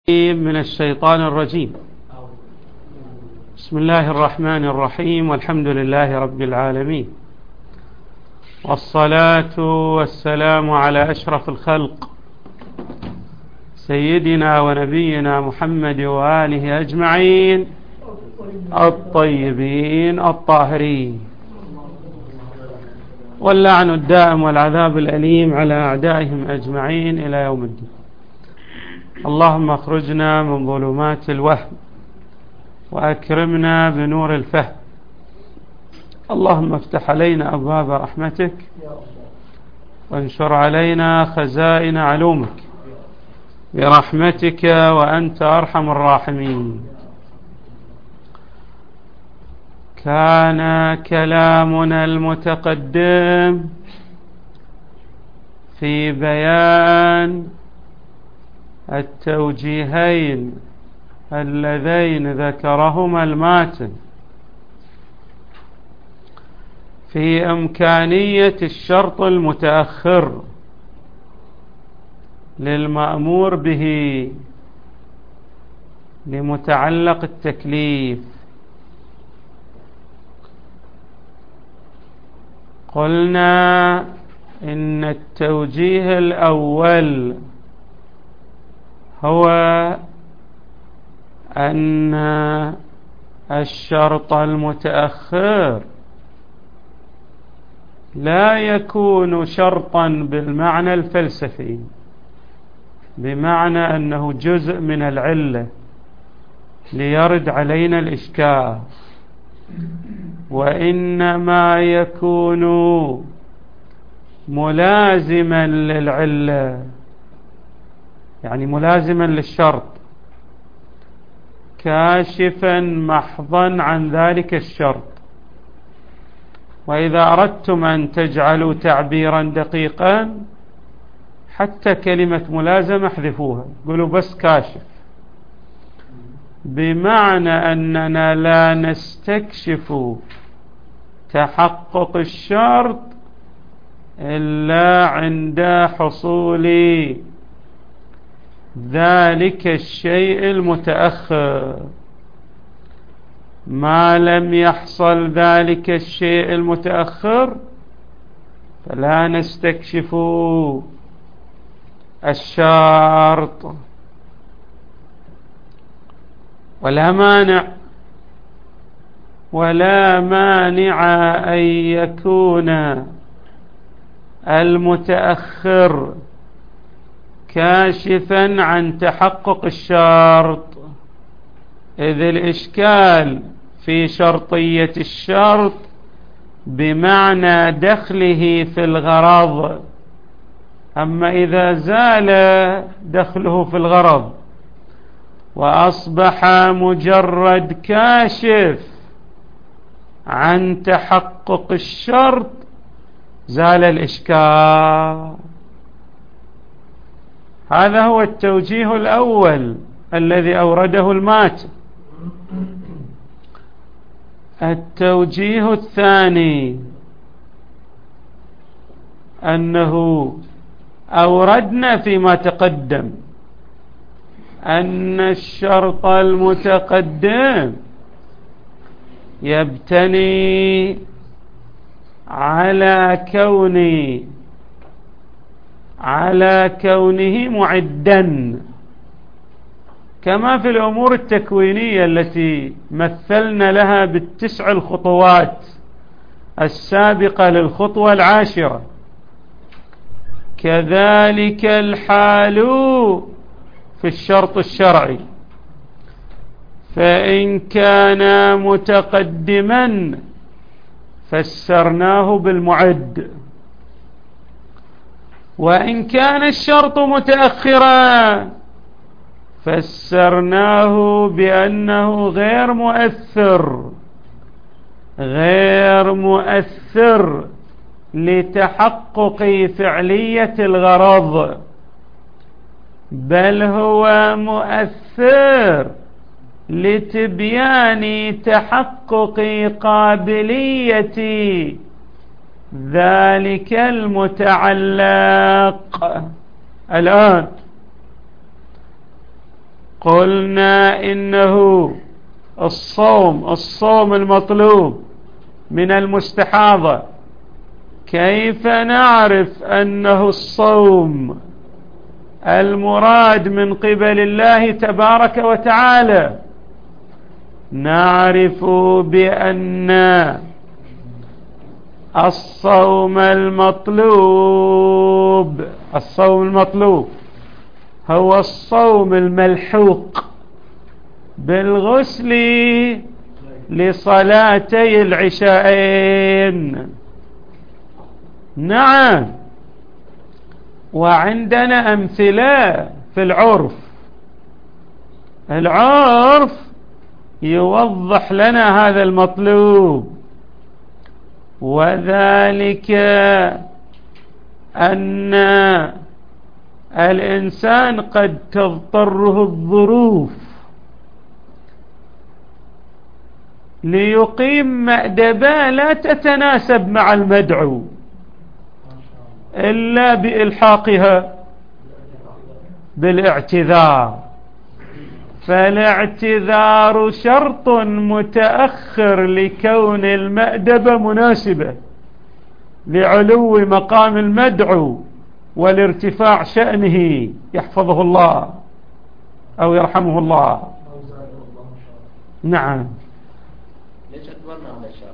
من الشيطان الرجيم. بسم الله الرحمن الرحيم، والحمد لله رب العالمين، والصلاة والسلام على أشرف الخلق سيدنا ونبينا محمد وآله أجمعين الطيبين الطاهرين، واللعن الدائم والعذاب الأليم على أعدائهم أجمعين إلى يوم الدين. اللهم اخرجنا من ظلمات الوهم وأكرمنا بنور الفهم. اللهم افتح علينا أبواب رحمتك وانشر علينا خزائن علومك برحمتك وأنت أرحم الراحمين. كان كلامنا المتقدم في بيان التوجيهين اللذين ذكرهما الماتن في إمكانية الشرط المتأخر للمأمور به لمتعلق التكليف. قلنا إن التوجيه الأول هو أن الشرط المتأخر لا يكون شرطا بالمعنى الفلسفي، بمعنى أنه جزء من العلة ليرد علينا الإشكال، وإنما يكون ملازما للعلة، يعني ملازما للشرط، كاشفا محضا عن ذلك الشرط. وإذا أردتم أن تجعلوا تعبيرا دقيقا حتى كلمة ملازمة احذفوها، قولوا بس كاشف، بمعنى أننا لا نستكشف تحقق الشرط إلا عند حصول ذلك الشيء المتأخر. ما لم يحصل ذلك الشيء المتأخر فلا نستكشف الشرط. ولا مانع أن يكون المتأخر كاشفا عن تحقق الشرط، إذ الإشكال في شرطية الشرط بمعنى دخله في الغرض. أما إذا زال دخله في الغرض وأصبح مجرد كاشف عن تحقق الشرط زال الإشكال. هذا هو التوجيه الأول الذي أورده الماتن. التوجيه الثاني أنه أوردنا فيما تقدم أن الشرط المتقدم يبتني على كونه معدا، كما في الأمور التكوينية التي مثلنا لها بالتسع الخطوات السابقة للخطوة العاشرة. كذلك الحال في الشرط الشرعي، فإن كان متقدما فسرناه بالمعد، وإن كان الشرط متأخرا فسرناه بأنه غير مؤثر لتحقق فعلية الغرض، بل هو مؤثر لتبيان تحقق قابلية ذلك المتعلق. الآن قلنا إنه الصوم المطلوب من المستحاضة، كيف نعرف أنه الصوم المراد من قبل الله تبارك وتعالى؟ نعرف بأن الصوم المطلوب هو الصوم الملحوق بالغسل لصلاتي العشاءين. نعم، وعندنا أمثلة في العرف يوضح لنا هذا المطلوب، وذلك أن الإنسان قد تضطره الظروف ليقيم مأدبة لا تتناسب مع المدعو إلا بإلحاقها بالاعتذار، فالاعتذار شرط متأخر لكون المأدبة مناسبة لعلو مقام المدعو والارتفاع شأنه، يحفظه الله أو يرحمه الله. نعم. ليش أكبرنا على الشرط؟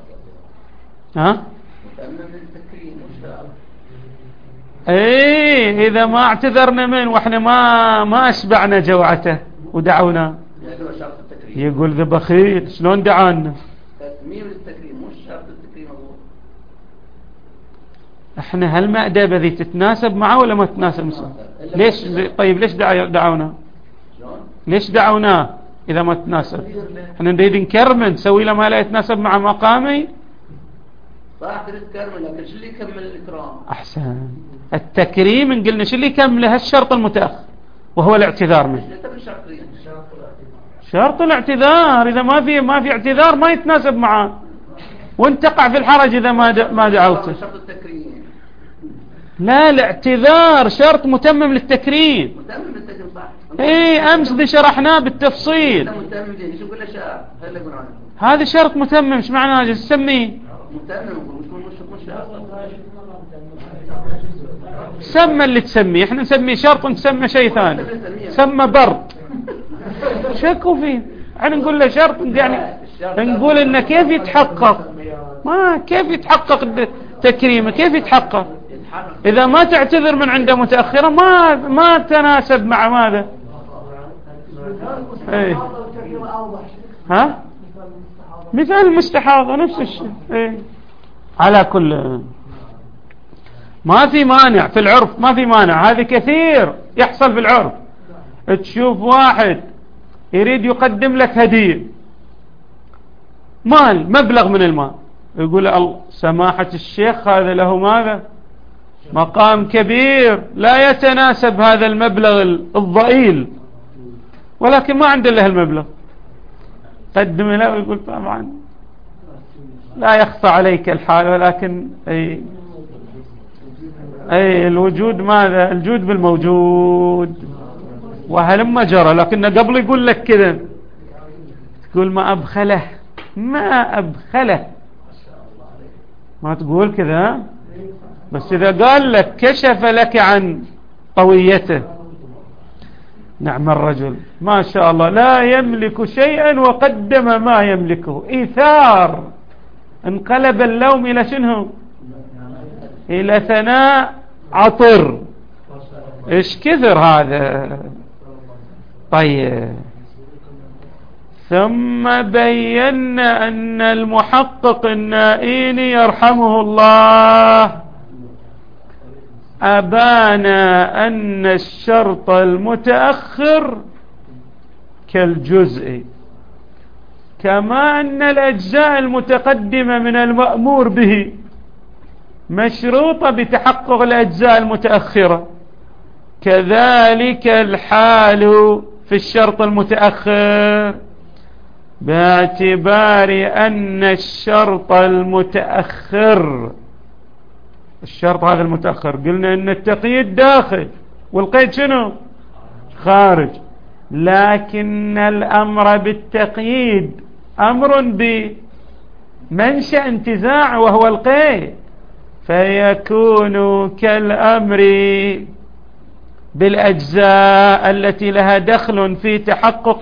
ايه، اذا ما اعتذرنا من واحنا ما اشبعنا جوعته ودعونا، يقول ذا بخيل شلون دعانا؟ تسميم التكريم مش شرط التكريم. احنا هالمأدبة ذي تتناسب معه ولا ما تتناسب معه؟ ليش؟ طيب ليش دعونا؟ ليش دعونا اذا ما تتناسب؟ احنا نريد نكرمه نسوي له ما لا يتناسب مع مقامي. صح، تريد تكرمه، لكن شو اللي يكمل الإكرام؟ احسن، التكريم ان قلنا شو اللي يكمله؟ الشرط المتأخر وهو الاعتذار منه. شرط الاعتذار، اذا ما في اعتذار ما يتناسب معه، وانت تقع في الحرج اذا ما دعوته. شرط التكريم. لا، الاعتذار شرط متمم للتكريم. متمم للتكريم، صح. ايه، امس دي شرحناه بالتفصيل. متمم ليه؟ شو كل شيء هذا شرط متمم، ايش معناه؟ ايش تسميه؟ متمم. سمى اللي تسميه، احنا نسميه شرط ونسمى شيء ثاني، سمى برد. شكوا فيه، احنا نقول له شرط، يعني نقول انه كيف يتحقق، كيف يتحقق تكريمه؟ كيف يتحقق اذا ما تعتذر من عنده متأخرة؟ ما تناسب مع ماذا؟ ايه، مثال المستحاضة نفس الشيء. ايه، على كل ما في مانع في العرف، ما في مانع، هذا كثير يحصل في العرف. تشوف واحد يريد يقدم لك هدية، مبلغ من المال، يقول سماحة الشيخ هذا له ماذا؟ مقام كبير لا يتناسب هذا المبلغ الضئيل، ولكن ما عنده له المبلغ، قدم له ويقول طبعا لا يخفى عليك الحال، ولكن أي الوجود ماذا؟ الجود بالموجود، وهلما جرى. لكن قبل يقول لك كذا، تقول ما أبخله، ما تقول كذا، بس إذا قال لك كشف لك عن طويته. نعم الرجل ما شاء الله لا يملك شيئا وقدم ما يملكه، إيثار، انقلب اللوم إلى شنو؟ إلى ثناء عطر. إيش كثر هذا. طيب، ثم بينا أن المحقق النائيني يرحمه الله أبان أن الشرط المتأخر كالجزء، كما أن الأجزاء المتقدمة من المأمور به مشروطة بتحقق الأجزاء المتأخرة، كذلك الحال في الشرط المتأخر، باعتبار أن الشرط المتأخر، الشرط هذا المتأخر قلنا أن التقييد داخل والقيد شنو؟ خارج. لكن الأمر بالتقييد أمر بمنشأ انتزاع وهو القيد، فيكون كالأمر بالأجزاء التي لها دخل في تحقق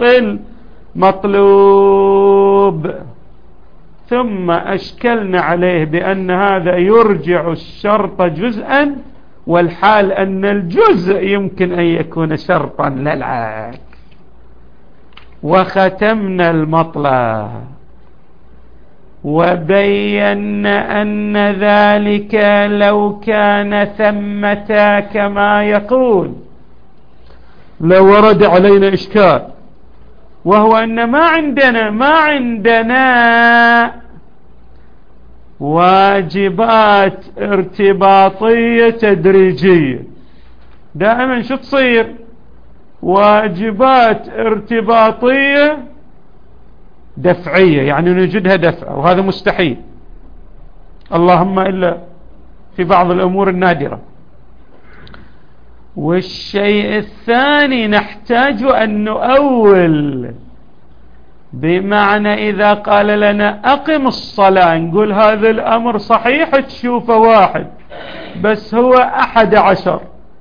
المطلوب. ثم أشكلنا عليه بأن هذا يرجع الشرط جزءا، والحال أن الجزء يمكن أن يكون شرطا لا العكس. وختمنا المطلب وبينا أن ذلك لو كان ثمة كما يقول لو ورد علينا إشكال، وهو أن ما عندنا واجبات ارتباطية تدريجية. دائما شو تصير؟ واجبات ارتباطية دفعية، يعني نجدها دفعة، وهذا مستحيل، اللهم إلا في بعض الأمور النادرة. والشيء الثاني نحتاج أن نؤول، بمعنى إذا قال لنا أقم الصلاة نقول هذا الأمر صحيح تشوفه واحد بس هو 11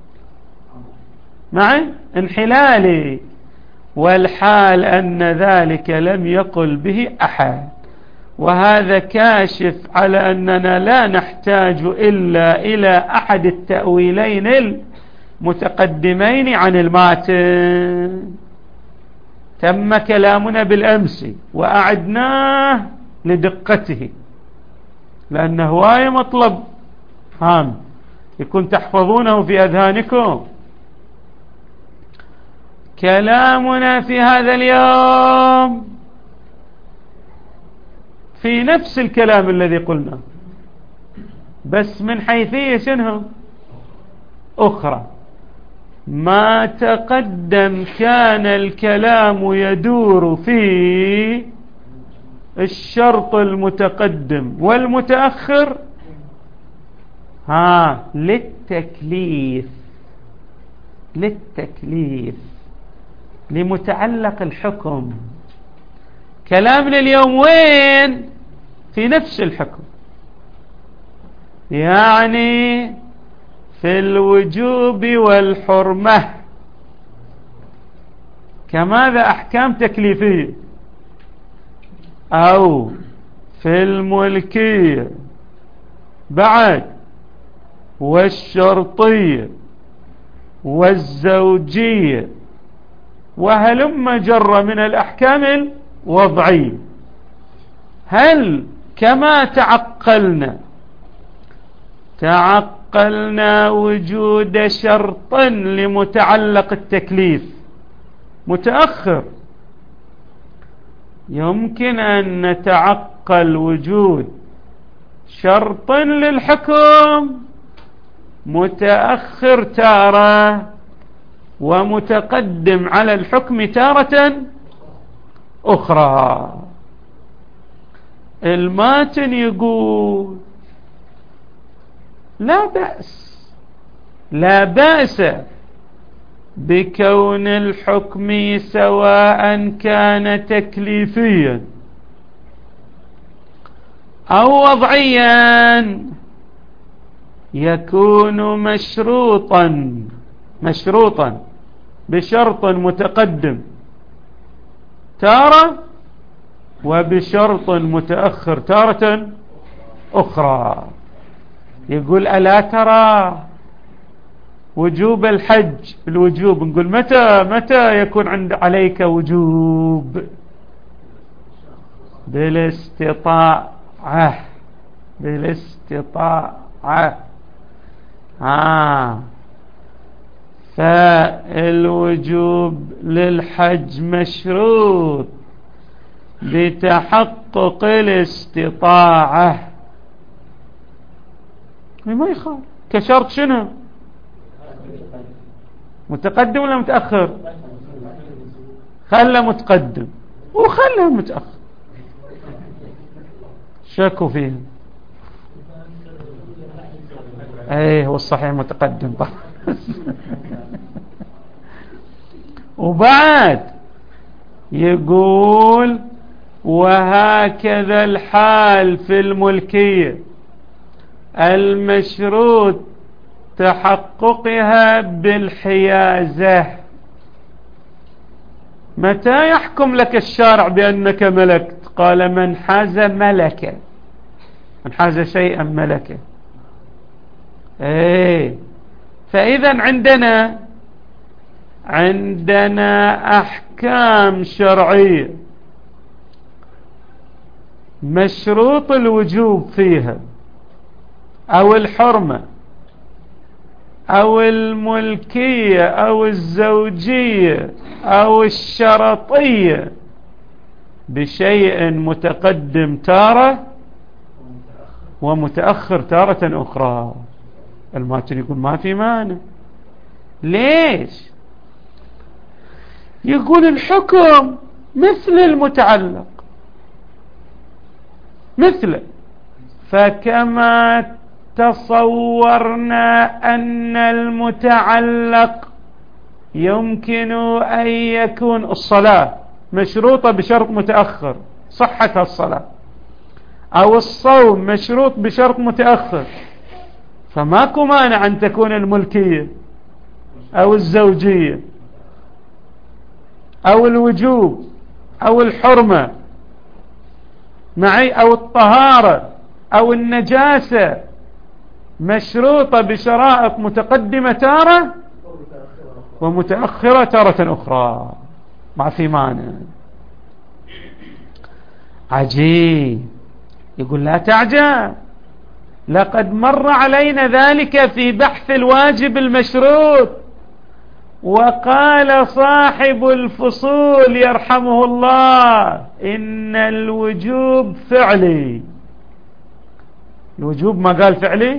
معي انحلالي، والحال أن ذلك لم يقل به أحد، وهذا كاشف على أننا لا نحتاج إلا إلى أحد التأويلين المتقدمين عن الماتن. تم كلامنا بالأمس وأعدناه لدقته، لأن هواية مطلب هام يكون تحفظونه في أذهانكم. كلامنا في هذا اليوم في نفس الكلام الذي قلنا، بس من حيثية شنو أخرى. ما تقدم كان الكلام يدور في الشرط المتقدم والمتأخر للتكليف لمتعلق الحكم. كلامنا اليوم وين؟ في نفس الحكم، يعني في الوجوب والحرمة كماذا أحكام تكليفية، أو في الملكية بعد، والشرطية والزوجية، وهلم جر من الأحكام الوضعية. هل كما تعقلنا وجود شرط لمتعلق التكليف متأخر، يمكن أن نتعقل وجود شرط للحكم متأخر تارة ومتقدم على الحكم تارة أخرى. الماتن يقول لا بأس بكون الحكم سواء كان تكليفيا أو وضعيا يكون مشروطا بشرط متقدم تارة وبشرط متأخر تارة أخرى. يقول ألا ترى وجوب الحج، الوجوب نقول متى يكون عليك وجوب؟ بالاستطاعة فالوجوب للحج مشروط بتحقق الاستطاعة، ما يخالف كشرط شنو؟ متقدم ولا متأخر؟ خلى متقدم وخلى متأخر، شكوا فيه. هو الصحيح متقدم طبعا. وبعد يقول وهكذا الحال في الملكية المشروط تحققها بالحيازة. متى يحكم لك الشارع بأنك ملكت؟ قال من حاز ملكه، من حاز شيئا ملكه. فإذا عندنا أحكام شرعية مشروط الوجوب فيها أو الحرمة أو الملكية أو الزوجية أو الشرطية بشيء متقدم تارة ومتأخر تارة أخرى. الماتن يقول ما في مانع. ليش؟ يقول الحكم مثل المتعلق، مثله. فكما تصورنا أن المتعلق يمكن أن يكون الصلاة مشروطة بشرط متأخر صحة الصلاة، أو الصوم مشروط بشرط متأخر، فماكو مانع أن تكون الملكية أو الزوجية أو الوجوب أو الحرمة معي أو الطهارة أو النجاسة مشروطة بشرائط متقدمة تارة ومتأخرة تارة أخرى. ما في مانع. عجيب. يقول لا تعجب، لقد مر علينا ذلك في بحث الواجب المشروط. وقال صاحب الفصول يرحمه الله إن الوجوب فعلي. الوجوب ما قال فعلي،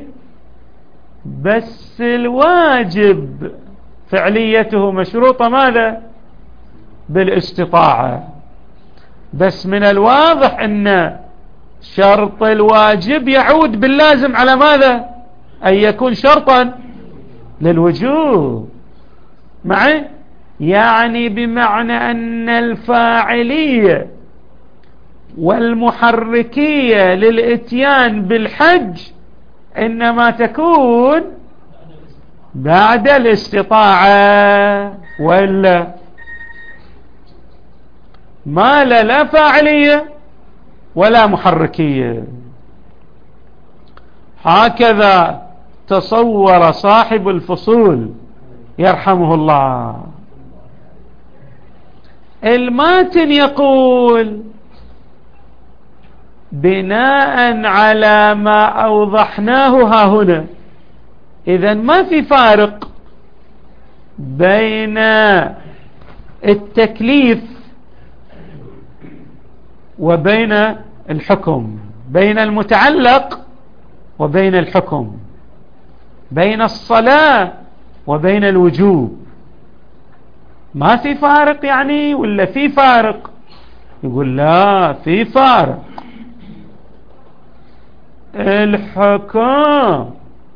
بس الواجب فعليته مشروطة ماذا؟ بالاستطاعة. بس من الواضح أن شرط الواجب يعود باللازم على ماذا؟ أن يكون شرطا للوجوب معي، يعني بمعنى أن الفاعلية والمحركية للإتيان بالحج إنما تكون بعد الاستطاعة، وإلا ما لا فاعلية ولا محركية. هكذا تصور صاحب الفصول يرحمه الله. الماتن يقول بناء على ما أوضحناه ها هنا، إذن ما في فارق بين التكليف وبين الحكم، بين المتعلق وبين الحكم، بين الصلاة وبين الوجوب. ما في فارق يعني ولا في فارق؟ يقول لا، في فارق. الحكم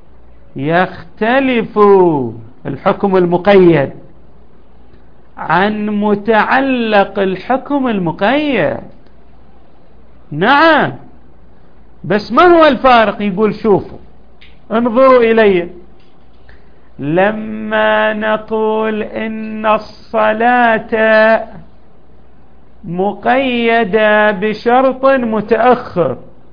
يختلف، الحكم المقيد عن متعلق الحكم المقيد. نعم، بس ما هو الفارق؟ يقول شوفوا انظروا إلي، لما نقول إن الصلاة مقيدة بشرط متأخر،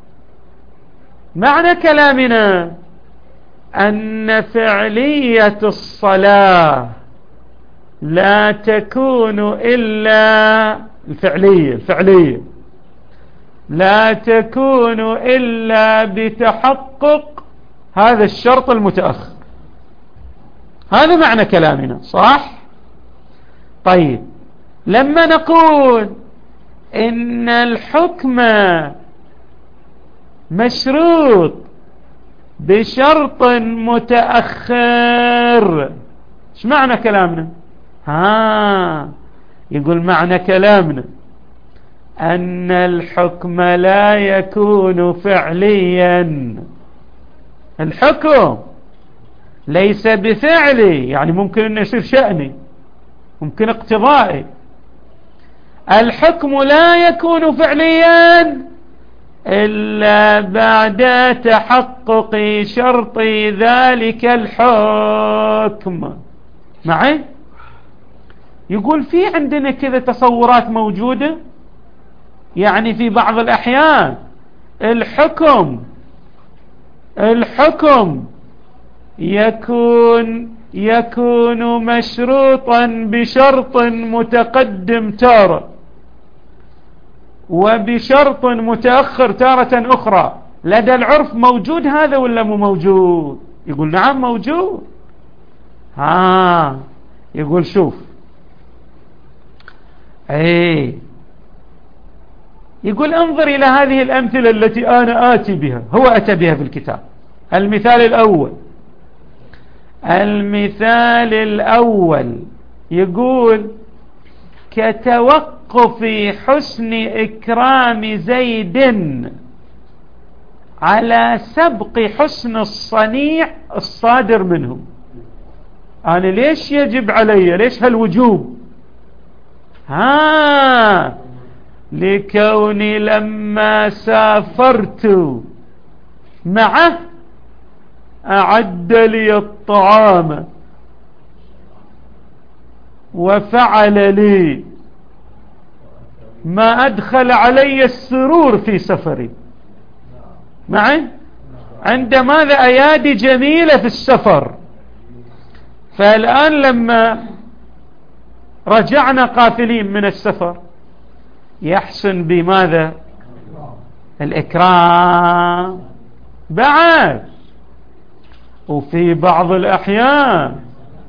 معنى كلامنا أن فعلية الصلاة لا تكون إلا الفعلية لا تكون إلا بتحقق هذا الشرط المتأخر. هذا معنى كلامنا، صح؟ طيب، لما نقول إن الحكم مشروط بشرط متأخر، ايش معنى كلامنا؟ يقول معنى كلامنا أن الحكم لا يكون فعليا. الحكم ليس بفعلي، يعني ممكن أن يصير شأني، ممكن اقتضائي. الحكم لا يكون فعليا إلا بعد تحقق شرط ذلك الحكم. معي؟ يقول في عندنا كذا تصورات موجودة، يعني في بعض الأحيان الحكم يكون مشروطا بشرط متقدم تارة وبشرط متأخر تارة أخرى. لدى العرف موجود هذا ولا مو موجود؟ يقول نعم موجود. يقول شوف، يقول انظر إلى هذه الأمثلة التي أنا آتي بها. هو أتى بها في الكتاب. المثال الأول يقول كتوقف حسن إكرام زيد على سبق حسن الصنيع الصادر منه. أنا ليش يجب علي؟ ليش هالوجوب؟ لكوني لما سافرت معه أعد لي الطعام وفعل لي ما أدخل علي السرور في سفري. معي؟ عند ماذا؟ أيادي جميلة في السفر. فالآن لما رجعنا قافلين من السفر يحسن بماذا؟ الإكرام بعد. وفي بعض الأحيان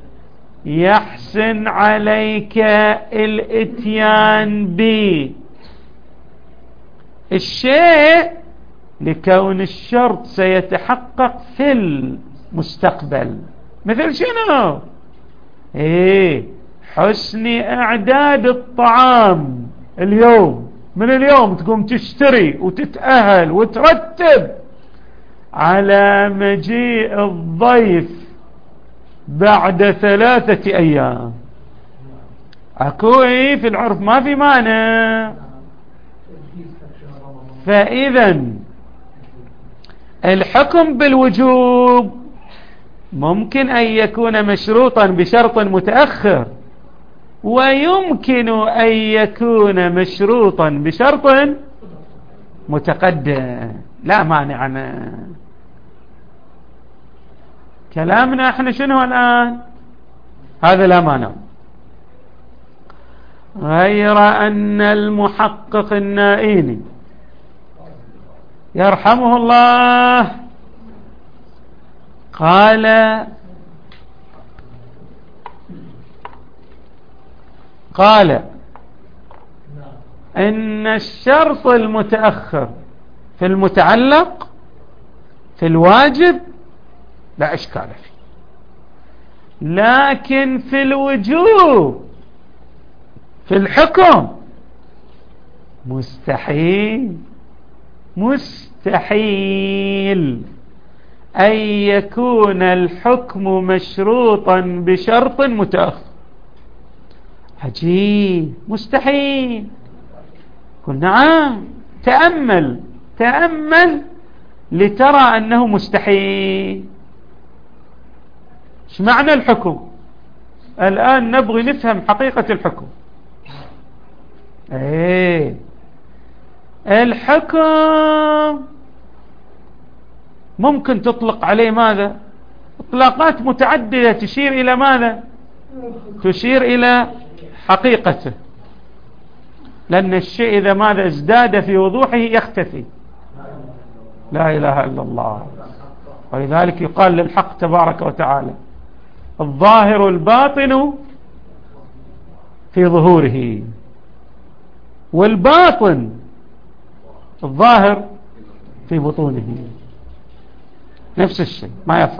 يحسن عليك الاتيان بالشيء لكون الشرط سيتحقق في المستقبل. مثل شنو؟ حسن إعداد الطعام اليوم، من اليوم تقوم تشتري وتتأهل وترتب على مجيء الضيف بعد 3 أيام. أكوي في العرف ما في مانع. فإذا الحكم بالوجوب ممكن أن يكون مشروطا بشرط متأخر، ويمكن أن يكون مشروطا بشرط متقدم. لا مانع. كلامنا احنا شنو الآن؟ هذا لا مانع، غير أن المحقق النائيني يرحمه الله قال إن الشرط المتأخر في المتعلق في الواجب لا إشكال فيه، لكن في الوجوب في الحكم مستحيل أن يكون الحكم مشروطا بشرط متأخر. عجيب، مستحيل. قل نعم، تأمل لترى أنه مستحيل. ايش معنى الحكم؟ الآن نبغي نفهم حقيقة الحكم. الحكم ممكن تطلق عليه ماذا؟ اطلاقات متعددة تشير إلى ماذا؟ تشير إلى حقيقته، لأن الشيء إذا ماذا ازداد في وضوحه يختفي. لا إله إلا الله. ولذلك يقال للحق تبارك وتعالى الظاهر الباطن في ظهوره، والباطن الظاهر في بطونه، نفس الشيء ما يفرق.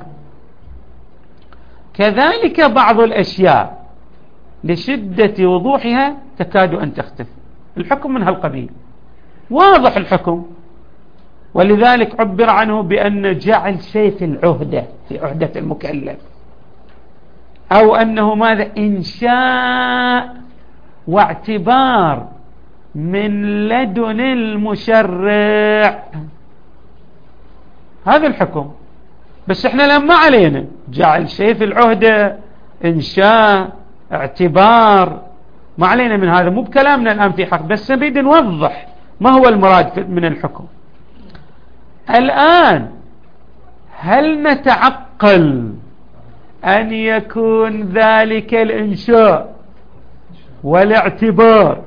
كذلك بعض الأشياء لشدة وضوحها تكاد أن تختفي. الحكم من هالقبيل واضح الحكم، ولذلك عبر عنه بأن جعل شيء في العهدة، في عهدة المكلف. أو أنه ماذا؟ إنشاء واعتبار من لدن المشرع، هذا الحكم. بس احنا لما علينا جعل شيء في العهدة، إنشاء، اعتبار، ما علينا من هذا، مو بكلامنا الآن في حق، بس نريد نوضح ما هو المراد من الحكم. الآن هل نتعقل أن يكون ذلك الإنشاء والاعتبار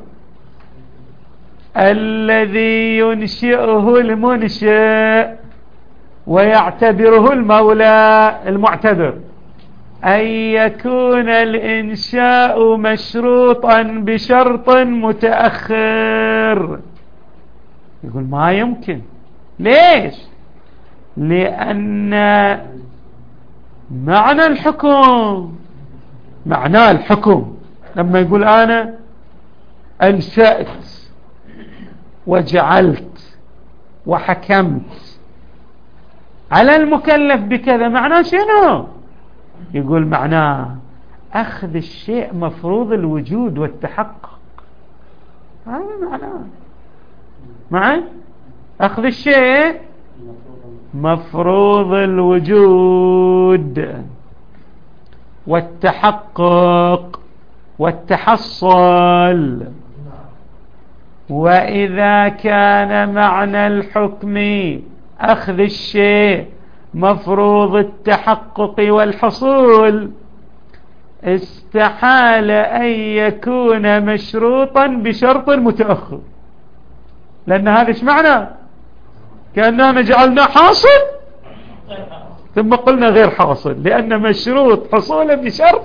الذي ينشئه المنشئ ويعتبره المولى المعتبر، أن يكون الإنشاء مشروطا بشرط متأخر؟ يقول ما يمكن. ليش؟ لأن معنى الحكم، معنى الحكم لما يقول أنا أنشأت وجعلت وحكمت على المكلف بكذا، معناه شنو؟ يقول معناه أخذ الشيء مفروض الوجود والتحقق، هذا معناه. معي؟ أخذ الشيء مفروض الوجود والتحقق والتحصل. وإذا كان معنى الحكم أخذ الشيء مفروض التحقق والحصول، استحال أن يكون مشروطا بشرط متأخر، لأن هذا ايش معنى؟ كأننا جعلنا حاصل ثم قلنا غير حاصل، لأن مشروط حصوله بشرط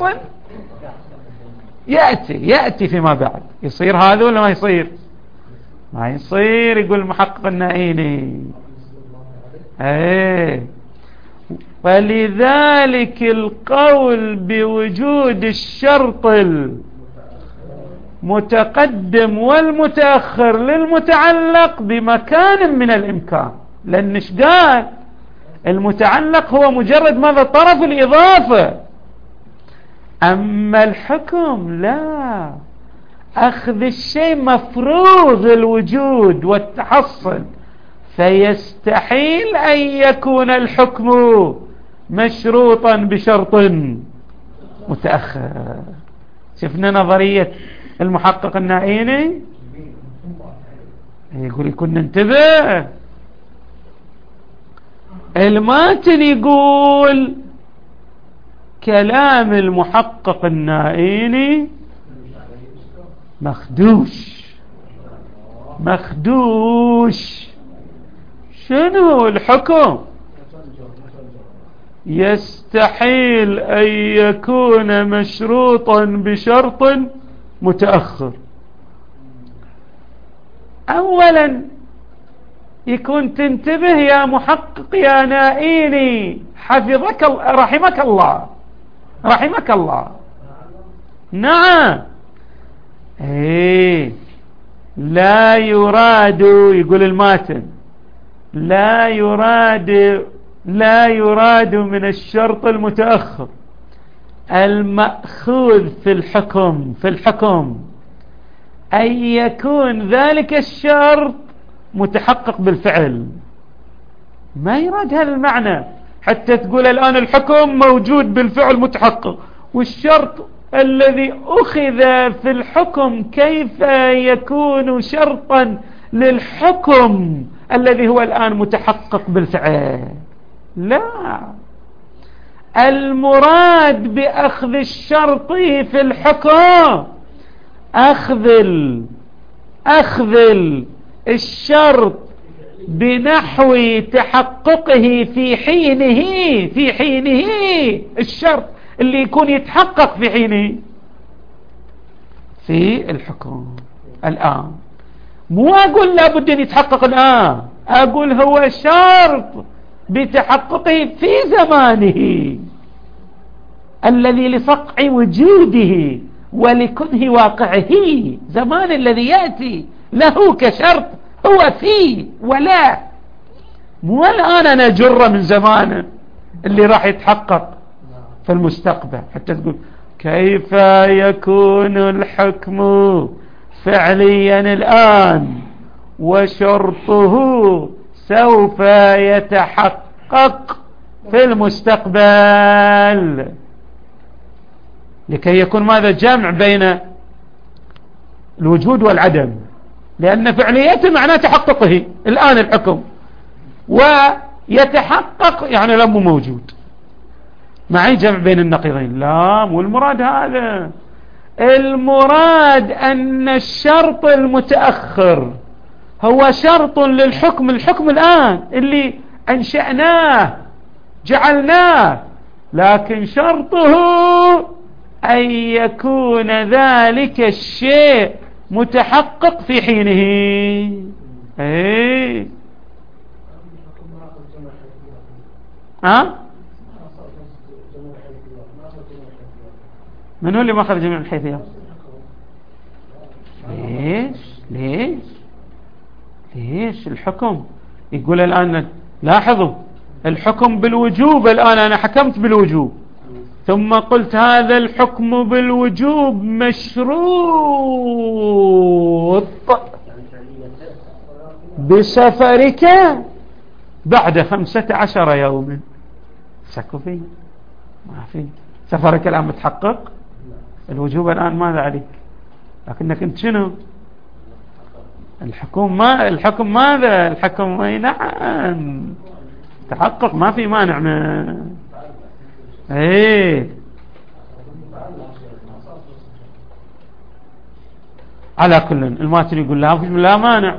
يأتي فيما بعد. يصير هذا ولا ما يصير؟ ما يصير. يقول المحقق النائيني فلذلك القول بوجود الشرط المتقدم والمتأخر للمتعلق بمكان من الإمكان، لأن قال المتعلق هو مجرد ماذا؟ طرف الإضافة. أما الحكم لا، أخذ الشيء مفروض الوجود والتحصل، فيستحيل أن يكون الحكم مشروطا بشرط متأخر. شفنا نظرية المحقق النائيني؟ يقول ننتبه. الماتن يقول كلام المحقق النائيني مخدوش. شنو الحكم؟ يستحيل أن يكون مشروطا بشرط متأخر. أولا يكون تنتبه يا محقق يا نائيني، حفظك رحمك الله. نعم، لا يراد، يقول الماتن لا يراد من الشرط المتأخر المأخوذ في الحكم أن يكون ذلك الشرط متحقق بالفعل. ما يراد هذا المعنى حتى تقول الآن الحكم موجود بالفعل متحقق، والشرط الذي أخذ في الحكم كيف يكون شرطا للحكم الذي هو الآن متحقق بالفعل؟ لا، المراد بأخذ الشرط في الحكم أخذ الشرط بنحو تحققه في حينه الشرط اللي يكون يتحقق في حينه في الحكم. الآن مو أقول لابد أن يتحقق الآن، أقول هو شرط بتحققه في زمانه الذي لصقع وجوده ولكنه واقعه، زمان الذي يأتي له كشرط هو فيه ولا مو الآن أنا جرة من زمانه اللي راح يتحقق. في المستقبل، حتى تقول كيف يكون الحكم فعليا الآن وشرطه سوف يتحقق في المستقبل، لكي يكون ماذا جمع بين الوجود والعدم، لأن فعليته معناه تحققه الآن الحكم، ويتحقق يعني لم موجود، معي جمع بين النقيضين. لا، مو المراد هذا، المراد أن الشرط المتأخر هو شرط للحكم، الحكم الآن اللي أنشأناه جعلناه، لكن شرطه أن يكون ذلك الشيء متحقق في حينه. ايه من هو اللي ما أخذ جميع الحيثيات؟ ليش الحكم يقول الآن؟ لاحظوا الحكم بالوجوب، الآن أنا حكمت بالوجوب ثم قلت هذا الحكم بالوجوب مشروط بسفرك بعد 15 يوما. سكوا فيه، ما في سفرك الآن متحقق، الوجوب الآن ماذا عليك؟ لكنك انت شنو الحكم ماذا الحكم؟ نعم تحقق، ما في مانع ايه. على كل الماتن يقول لا مانع.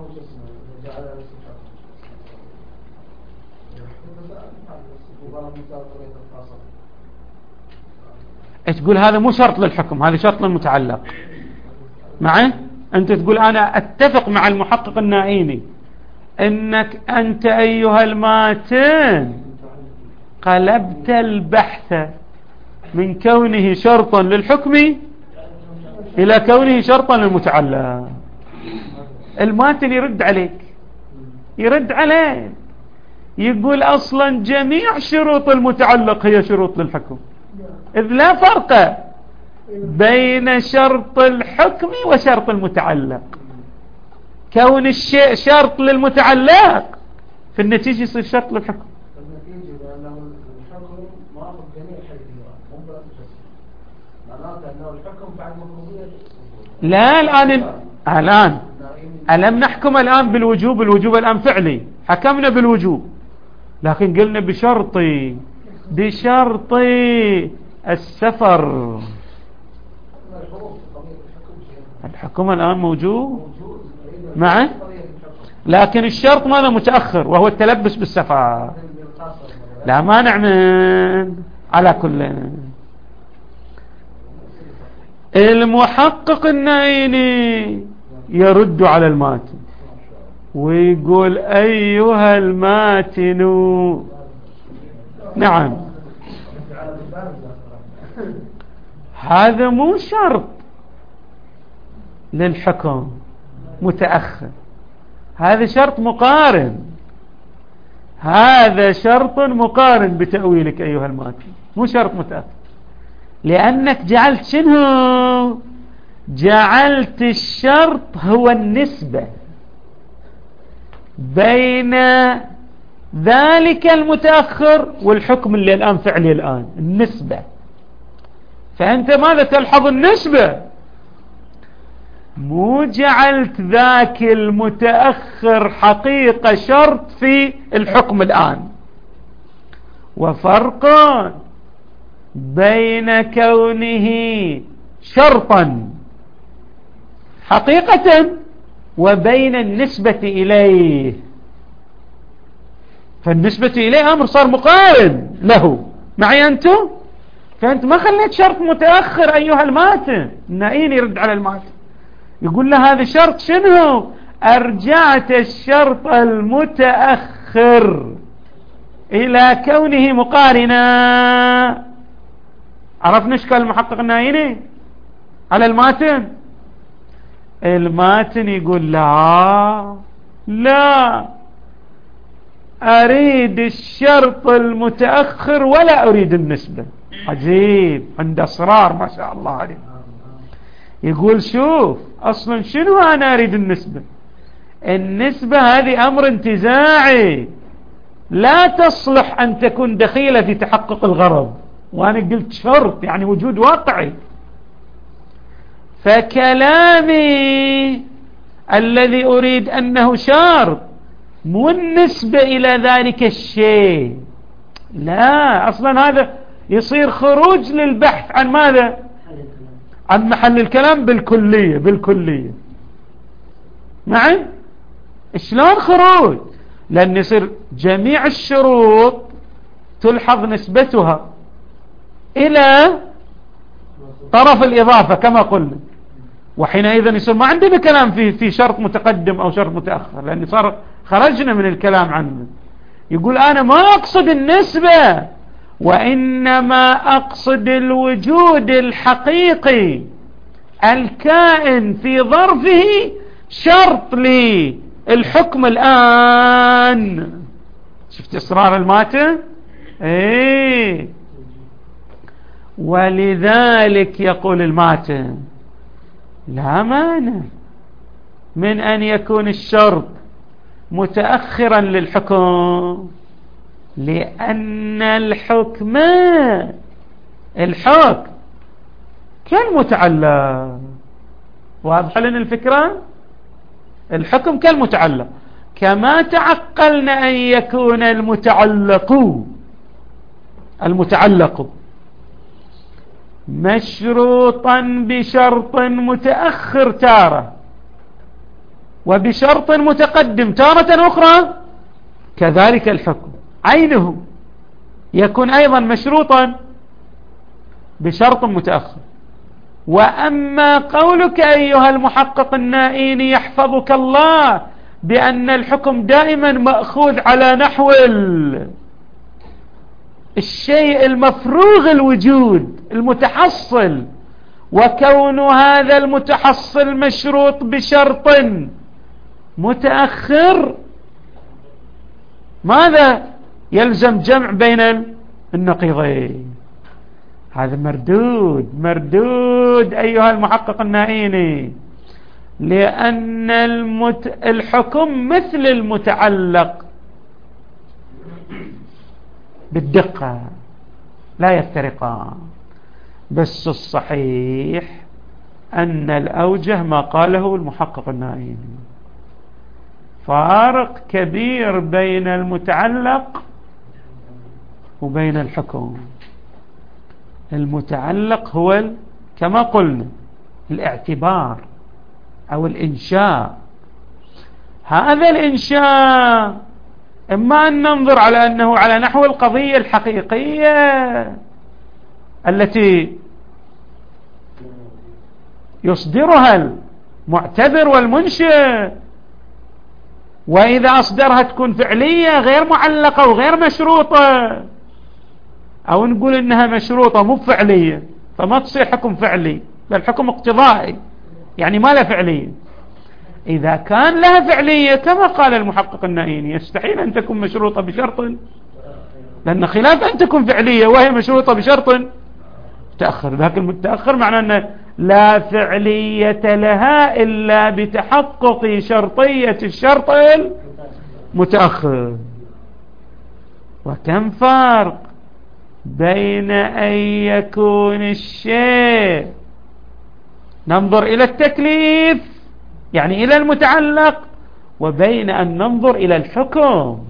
تقول هذا مو شرط للحكم، هذا شرط للمتعلق. معي أنت تقول أنا أتفق مع المحقق النائيني أنك أنت أيها الماتن قلبت البحث من كونه شرطا للحكم إلى كونه شرطا للمتعلق. الماتن يرد عليه يقول أصلا جميع شروط المتعلق هي شروط للحكم، إذ لا فرق بين شرط الحكم وشرط المتعلق. كون الشيء شرط للمتعلق في النتيجة يصير شرط للحكم. النتيجة لأنه الحكم ماخذ جميع الحيثيات، مو بس معناته أنه الحكم بعد مفروضية. لا الآن ألم نحكم الآن بالوجوب؟ الوجوب الآن فعلي، حكمنا بالوجوب، لكن قلنا بشرط السفر. الحكم الآن موجود معه، لكن الشرط ماذا متأخر وهو التلبس بالسفر. لا مانع من. على كل المحقق النائيني يرد على الماتن ويقول أيها الماتن نعم هذا مو شرط للحكم متأخر، هذا شرط مقارن، هذا شرط مقارن بتأويلك أيها الماتن، مو شرط متأخر، لأنك جعلت شنو؟ جعلت الشرط هو النسبة بين ذلك المتأخر والحكم اللي الآن فعلي الآن، النسبة. فأنت ماذا تلحظ؟ النسبة، مو جعلت ذاك المتأخر حقيقة شرط في الحكم الآن. وفرق بين كونه شرطا حقيقة وبين النسبة إليه. فالنسبة إليه أمر صار مقارن له، معي أنتم؟ فأنت ما خليت شرط متأخر أيها الماتن. النائين يرد على الماتن يقول له هذا شرط شنو؟ أرجعت الشرط المتأخر إلى كونه مقارنا. عرفنا إشكال المحقق النائيني على الماتن؟ الماتن يقول لا أريد الشرط المتأخر ولا أريد النسبة. عجيب، عنده أسرار ما شاء الله عليه. يقول شوف أصلا شنو أنا أريد النسبة؟ النسبة هذه أمر انتزاعي لا تصلح أن تكون دخيلة في تحقق الغرض، وأنا قلت شرط يعني وجود واقعي. فكلامي الذي أريد أنه شرط مو النسبة إلى ذلك الشيء، لا، أصلا هذا يصير خروج للبحث عن ماذا؟ عن محل الكلام بالكلية معي؟ شلون خروج؟ لأن يصير جميع الشروط تلحظ نسبتها إلى طرف الإضافة كما قلنا، وحينئذ يصير ما عندنا كلام في شرط متقدم أو شرط متأخر، لأن صار خرجنا من الكلام عنه. يقول أنا ما أقصد النسبة، وإنما أقصد الوجود الحقيقي الكائن في ظرفه شرط للحكم الآن. شفت إصرار الماتة؟ إيه. ولذلك يقول الماتة لا مانع من أن يكون الشرط متأخرا للحكم، لأن الحكم كالمتعلق. واضح لنا الفكرة؟ الحكم كالمتعلق، كما تعقلنا أن يكون المتعلق مشروطا بشرط متأخر تارة وبشرط متقدم تارة أخرى، كذلك الحكم عينه يكون أيضا مشروطا بشرط متأخر. وأما قولك أيها المحقق النائيني يحفظك الله بأن الحكم دائما مأخوذ على نحو الشيء المفروغ الوجود المتحصل، وكون هذا المتحصل مشروط بشرط متأخر، ماذا يلزم جمع بين النقيضين؟ هذا مردود أيها المحقق النائيني، لأن الحكم مثل المتعلق بالدقة لا يفترقان، بس الصحيح أن الأوجه ما قاله المحقق النائيني، فارق كبير بين المتعلق وبين الحكم. المتعلق هو كما قلنا الاعتبار أو الإنشاء. هذا الإنشاء إما أن ننظر على أنه على نحو القضية الحقيقية التي يصدرها المعتبر والمنشئ، وإذا أصدرها تكون فعلية غير معلقة وغير مشروطة، أو نقول إنها مشروطة مو فعلية فما تصير حكم فعلي بل حكم اقتضائي، يعني ما له فعلية. إذا كان لها فعلية كما قال المحقق النائيني يستحيل أن تكون مشروطة بشرط، لأن خلاف أن تكون فعلية وهي مشروطة بشرط متأخر، لكن المتأخر معناه أن لا فعلية لها إلا بتحقق شرطية الشرط المتأخر. وكم فرق بين أن يكون الشيء ننظر إلى التكليف يعني إلى المتعلق، وبين أن ننظر إلى الحكم.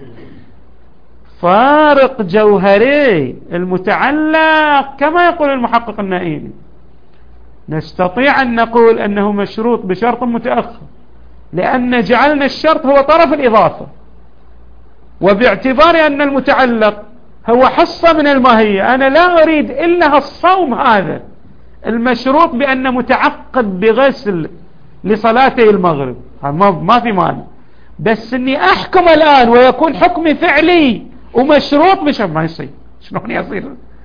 فارق جوهري. المتعلق كما يقول المحقق النائيني نستطيع أن نقول أنه مشروط بشرط متأخر لأن جعلنا الشرط هو طرف الإضافة، وباعتبار أن المتعلق هو حصة من الماهية، أنا لا أريد إلا الصوم هذا المشروط بأن متعقد بغسل لصلاتي المغرب، ما في مانع، بس أني أحكم الآن ويكون حكمي فعلي ومشروط بشرط، ما يصير. شلون يصير؟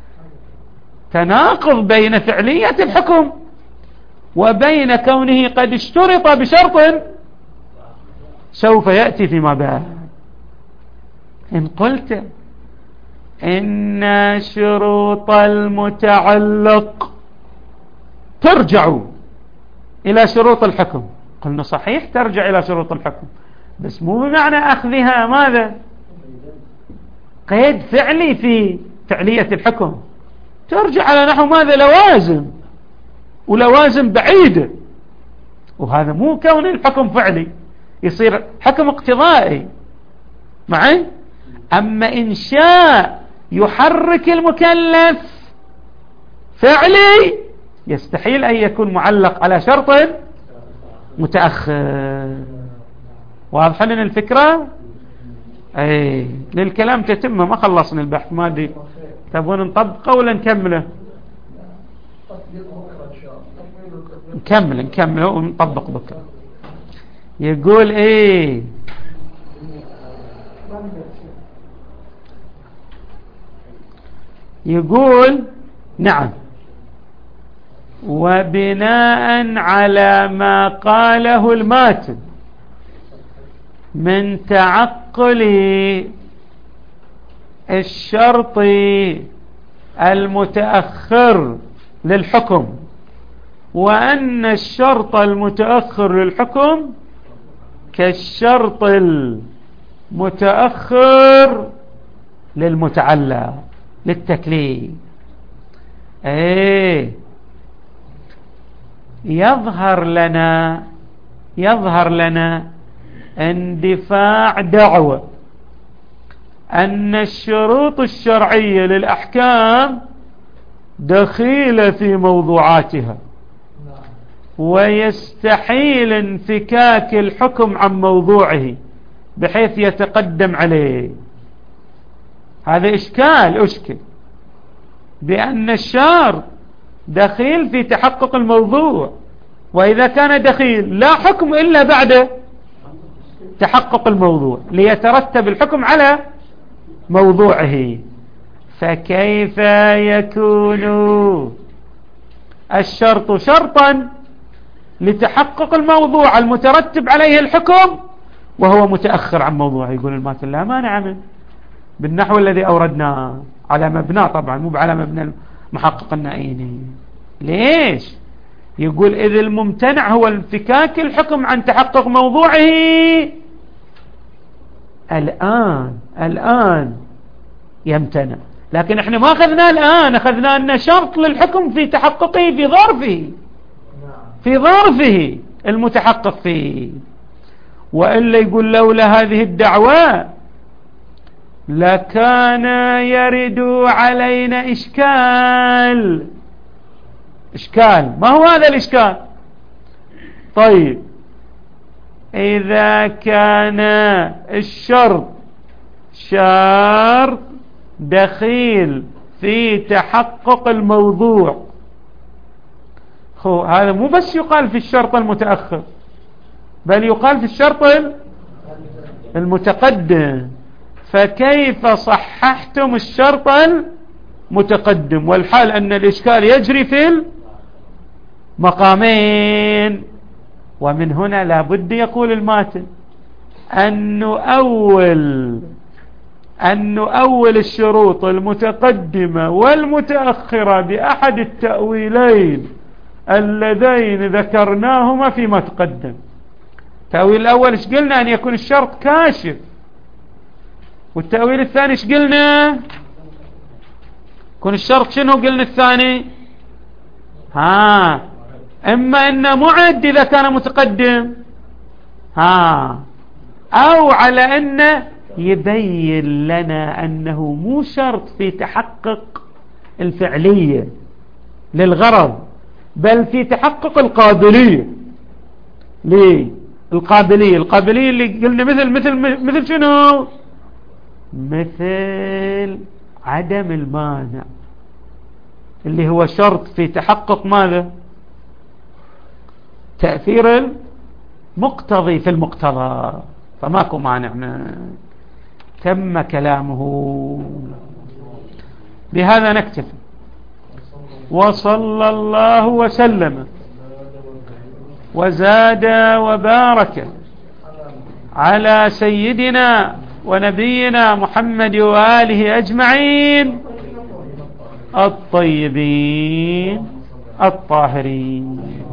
تناقض بين فعلية الحكم وبين كونه قد اشترط بشرط سوف يأتي فيما بعد. إن قلت إن شروط المتعلق ترجع إلى شروط الحكم. قلنا صحيح ترجع إلى شروط الحكم، بس مو بمعنى أخذها ماذا قيد فعلي في فعلية الحكم، ترجع على نحو ماذا لوازم، ولوازم بعيدة، وهذا مو كون الحكم فعلي، يصير حكم اقتضائي معي. أما إنشاء يحرك المكلف فعلي يستحيل أن يكون معلق على شرط متأخر. واضح لنا الفكرة؟ اي للكلام تتمه، ما خلصنا البحث، ما ادري تبون نطبقه ولا نكمله؟ نكمله ونطبق بكره. يقول ايه؟ يقول نعم، وبناء على ما قاله الماتن من تعقل الشرط المتأخر للحكم، وأن الشرط المتأخر للحكم كالشرط المتأخر للمتعلق للتكليف. ايه يظهر لنا اندفاع دعوة أن الشروط الشرعية للأحكام دخيلة في موضوعاتها، ويستحيل انفكاك الحكم عن موضوعه بحيث يتقدم عليه. هذا أشكل بأن الشرط دخيل في تحقق الموضوع، وإذا كان دخيل لا حكم إلا بعد تحقق الموضوع ليترتب الحكم على موضوعه، فكيف يكون الشرط شرطا لتحقق الموضوع المترتب عليه الحكم وهو متأخر عن موضوعه؟ يقول الماتن لا مانع منه بالنحو الذي أوردناه على مبنى، طبعا مو على مبنى المحقق النائيني. ليش؟ يقول إذ الممتنع هو انفكاك الحكم عن تحقق موضوعه الآن يمتنع، لكن احنا ما أخذنا الآن، أخذنا أن شرط للحكم في تحققه في ظرفه المتحقق فيه. وإلا يقول لولا هذه الدعوة لكان يرد علينا إشكال. ما هو هذا الإشكال؟ طيب إذا كان الشرط شرط دخيل في تحقق الموضوع، هذا مو بس يقال في الشرط المتأخر، بل يقال في الشرط المتقدم، فكيف صححتم الشرط المتقدم والحال أن الإشكال يجري في المقامين؟ ومن هنا لابد يقول الماتن أن نؤول الشروط المتقدمة والمتأخرة بأحد التأويلين اللذين ذكرناهما فيما تقدم. التأويل الأول ايش قلنا؟ أن يكون الشرط كاشف، والتأويل الثاني ايش قلنا؟ يكون الشرط شنو قلنا الثاني؟ إما أنه معد إذا كان متقدم، أو على أنه يبين لنا أنه مو شرط في تحقق الفعلية للغرض، بل في تحقق القابلية. ليه القابلية اللي قلنا مثل شنو؟ مثل عدم المانع، اللي هو شرط في تحقق ماذا؟ تأثير المقتضي في المقتضى، فماكو مانع. تم كلامه. بهذا نكتفي، وصلى الله وسلم وزاد وبارك على سيدنا ونبينا محمد وآله أجمعين الطيبين الطاهرين.